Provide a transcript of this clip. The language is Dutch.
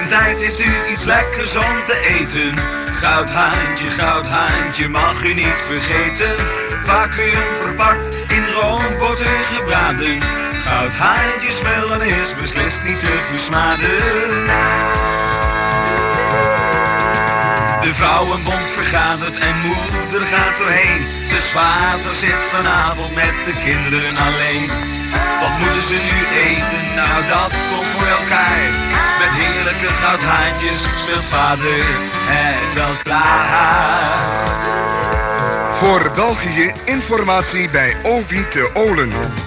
tijd heeft u iets lekkers om te eten. Goudhaantje, mag u niet vergeten. Vacuüm verpakt, in roomboter gebraden. Goudhaantje smullen is beslist niet te versmaden. De vrouwenbond vergadert en moeder gaat erheen. Dus vader zit vanavond met de kinderen alleen. Wat moeten ze nu eten? Nou, dat komt voor elkaar. Met heerlijke goudhaantjes speelt vader het wel klaar. Voor België informatie bij Ovi te Olen.